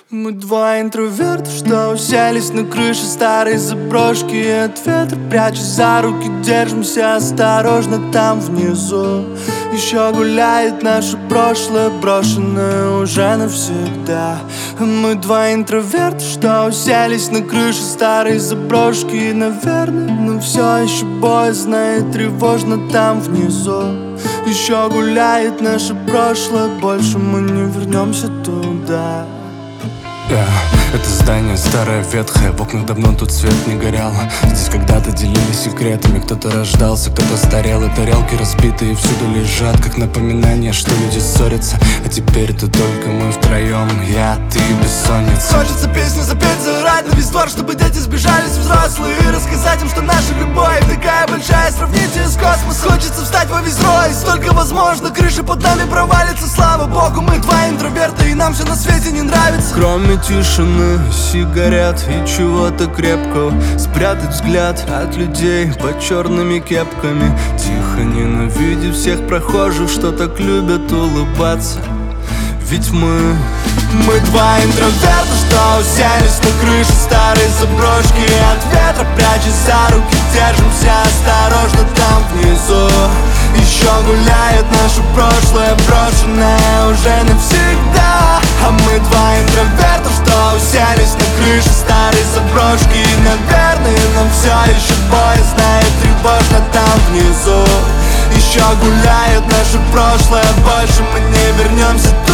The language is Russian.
Мы два интроверта, что уселись на крыше старой заброшки, и от ветра, прячась за руки, держимся осторожно там внизу. Еще гуляет наше прошлое, брошенное уже навсегда. Мы два интроверта, что уселись на крыше старой заброшки, и, наверное, нам все еще боязно и тревожно там внизу. Еще гуляет наше прошлое, больше мы не вернемся туда. Это здание старое, ветхое, в окнах давно тут свет не горел. Здесь когда-то делились секретами, кто-то рождался, кто-то старел. И тарелки разбитые всюду лежат, как напоминание, что люди ссорятся. А теперь-то только мы втроем, я, ты, бессонница. Хочется песню запеть, заорать на весь двор, чтобы дети сбежались взрослые, и рассказать им, что наша любовь такая большая, сравните с космосом. Хочется встать во весь рой, столько возможно, крыша под нами провалится, слава богу. Мы два интроверта, и нам все на свете не нравится, кроме тишины, сигарет и чего-то крепкого. Спрятать взгляд от людей под черными кепками, тихо ненавидеть всех прохожих, что так любят улыбаться. Ведь мы два интроверта, что уселись на крыше старой заброшки, и от ветра, прячась за руки, держимся осторожно там внизу. Еще гуляет наше прошлое, брошенное уже навсегда. А мы два интроверта, что уселись на крыше старой заброшки, и, наверное, нам все еще боязно и тревожно там внизу. Еще гуляет наше прошлое, больше мы не вернемся